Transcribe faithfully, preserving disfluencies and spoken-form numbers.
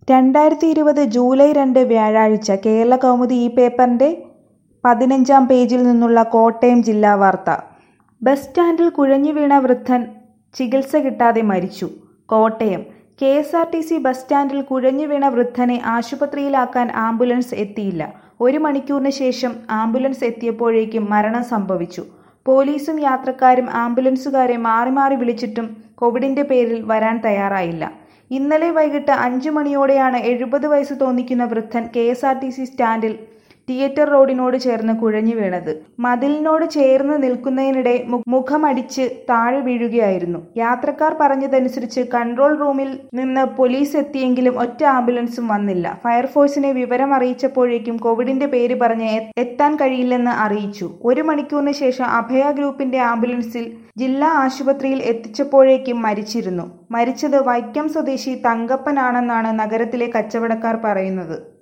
രണ്ടായിരത്തി ഇരുപത് ജൂലൈ രണ്ട് വ്യാഴാഴ്ച കേരളകൗമുദി ഈ പേപ്പറിന്റെ പതിനഞ്ചാം പേജിൽ നിന്നുള്ള കോട്ടയം ജില്ലാ വാർത്ത. ബസ് സ്റ്റാൻഡിൽ കുഴഞ്ഞുവീണ വൃദ്ധൻ ചികിത്സ കിട്ടാതെ മരിച്ചു. Kottayam K S R T C bus സ്റ്റാൻഡിൽ കുഴഞ്ഞുവീണ വൃദ്ധനെ ആശുപത്രിയിലാക്കാൻ ആംബുലൻസ് എത്തിയില്ല. ഒരു മണിക്കൂറിന് ശേഷം ആംബുലൻസ് എത്തിയപ്പോഴേക്കും മരണം സംഭവിച്ചു. പോലീസും യാത്രക്കാരും ആംബുലൻസുകാരെ മാറി മാറി വിളിച്ചിട്ടും കോവിഡിന്റെ പേരിൽ വരാൻ തയ്യാറായില്ല. ഇന്നലെ വൈകിട്ട് അഞ്ചു മണിയോടെയാണ് എഴുപത് വയസ്സ് തോന്നിക്കുന്ന വൃദ്ധൻ K S R T C സ്റ്റാൻഡിൽ തിയേറ്റർ റോഡിനോട് ചേർന്ന് കുഴഞ്ഞു വീണത്. മതിലിനോട് ചേർന്ന് നിൽക്കുന്നതിനിടെ മുഖമടിച്ച് താഴെ വീഴുകയായിരുന്നു. യാത്രക്കാർ പറഞ്ഞതനുസരിച്ച് കൺട്രോൾ റൂമിൽ നിന്ന് പോലീസ് എത്തിയെങ്കിലും ഒറ്റ ആംബുലൻസും വന്നില്ല. ഫയർഫോഴ്സിനെ വിവരം അറിയിച്ചപ്പോഴേക്കും കോവിഡിന്റെ പേര് പറഞ്ഞ് എത്താൻ കഴിയില്ലെന്ന് അറിയിച്ചു. ഒരു മണിക്കൂറിന് ശേഷം അഭയ ഗ്രൂപ്പിന്റെ ആംബുലൻസിൽ ജില്ലാ ആശുപത്രിയിൽ എത്തിച്ചപ്പോഴേക്കും മരിച്ചിരുന്നു. മരിച്ചത് വൈക്കം സ്വദേശി തങ്കപ്പനാണെന്നാണ് നഗരത്തിലെ കച്ചവടക്കാർ പറയുന്നത്.